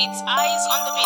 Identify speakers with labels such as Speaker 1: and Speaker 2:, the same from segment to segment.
Speaker 1: It's eyes on the beat.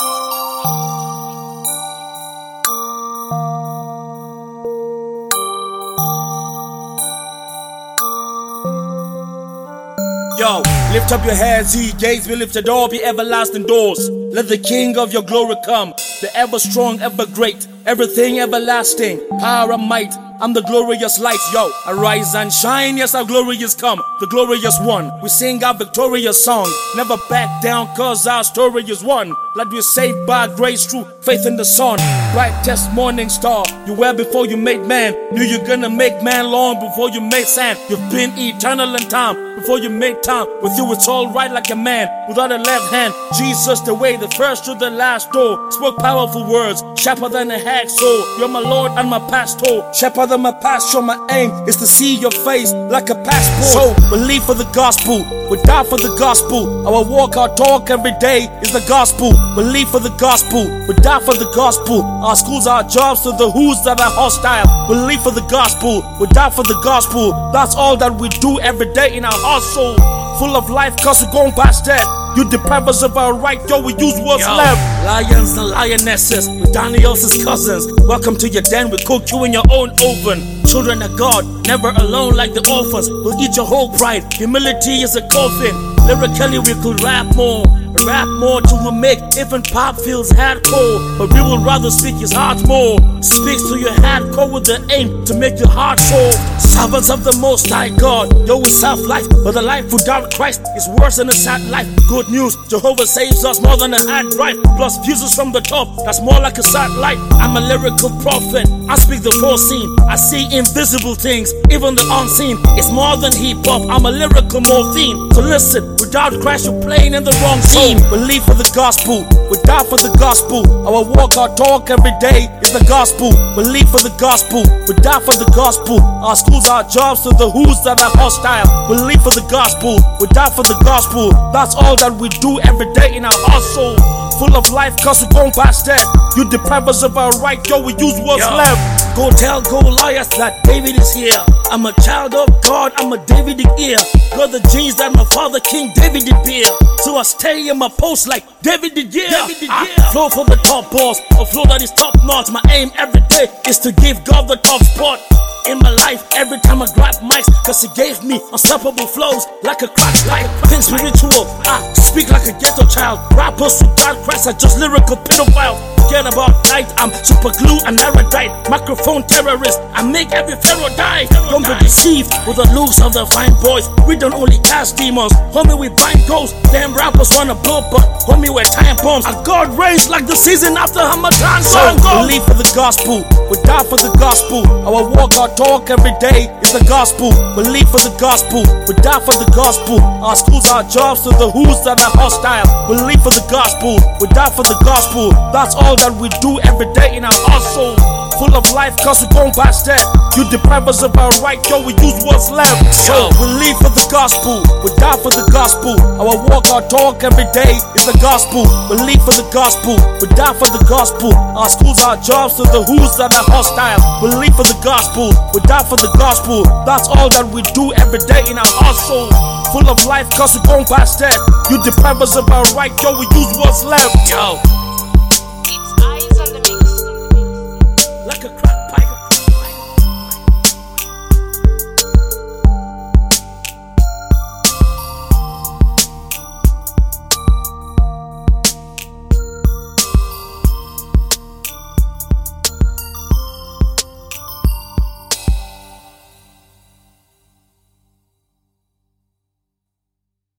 Speaker 2: Yo, lift up your heads, ye gates, be lifted up, ye everlasting doors. Let the King of your glory come, the ever strong, ever great, everything everlasting, power and might. I'm the glorious light, yo. Arise and shine, yes, our glorious come, the glorious one. We sing our victorious song, never back down, cause our story is one. Like we're saved by grace through faith in the Son. Brightest morning star, you were before you made man. Knew you're gonna make man long before you made sand. You've been eternal in time, before you made time. With you it's all right like a man, without a left hand. Jesus the way, the first to the last door. Spoke powerful words, sharper than a hacksaw. You're my Lord and my pastor, sharper than my pastor. My aim is to see your face like a passport. So believe for the gospel, we die for the gospel. Our walk, our talk every day is the gospel. Believe for the gospel, we die for the gospel. Our schools, our jobs, to the who's that are hostile. Believe for the gospel, we die for the gospel. That's all that we do every day in our hustle. Full of life cause we're going past that. You deprive us of our right, yo, we use what's left. Lions and lionesses, with Daniel's cousins. Welcome to your den, we cook you in your own oven. Children of God, never alone like the orphans. We'll eat your whole pride, humility is a coffin. Lyrically we could rap more till we make even pop feels hardcore. But we will rather speak his heart more. Speaks to your hardcore with the aim to make your heart soar. Servants of the Most High God, yo, we serve life, but the life without Christ is worse than a sad life. Good news, Jehovah saves us more than a hard drive. Plus views us from the top, that's more like a satellite. I'm a lyrical prophet, I speak the foreseen. I see invisible things, even the unseen. It's more than hip-hop, I'm a lyrical morphine. So listen, without Christ you're playing in the wrong scene. Believe for the gospel, we die for the gospel. Our walk, our talk every day is the gospel. Believe for the gospel, we die for the gospel. Our schools, our jobs, to the who's that are hostile. Believe for the gospel, we die for the gospel. That's all that we do every day in our hustle. Full of life cause we're going past that. You deprive us of our right, yo, we use what's left. Go tell Goliath that David is here. I'm a child of God, I'm a Davidic ear. Got the genes that my father King David did bear. So I stay in my post like David did, yeah. I flow for the top boss, a flow that is top notch. My aim every day is to give God the top spot in my life. Every time I grab mics, cause he gave me unstoppable flows like a crack pipe. Think spiritual, I speak like a ghetto child. Rappers without Christ are just lyrical pedophiles. Forget about light, I'm super glue and erudite. Microphone terrorist, I make every pharaoh die. Don't be deceived with the looks of the fine boys. We don't only cast demons, homie, we bind ghosts. Damn rappers wanna blow, but homie, we're time bombs. Our God reigns like the season after Hamadan. So believe for the gospel, we die for the gospel. Our walk, our talk every day is the gospel. Believe for the gospel, we die for the gospel. Our schools, our jobs, to the who's that are hostile. Believe for the gospel, we die for the gospel. That's all that we do every day in our hustle. Full of life cause we're going past that. You deprive us of our right, yo, we use what's left. So believe for the gospel, we die for the gospel. Our walk, our talk every day is the gospel. Believe for the gospel, we die for the gospel. Our schools, our jobs, to the who's that are hostile. Believe for the gospel, we die for the gospel. That's all that we do every day in our hustle. Full of life cause we're going past that. You deprive us of our right, yo, we use what's left. Yo,
Speaker 1: It's eyes on the mix.
Speaker 2: like a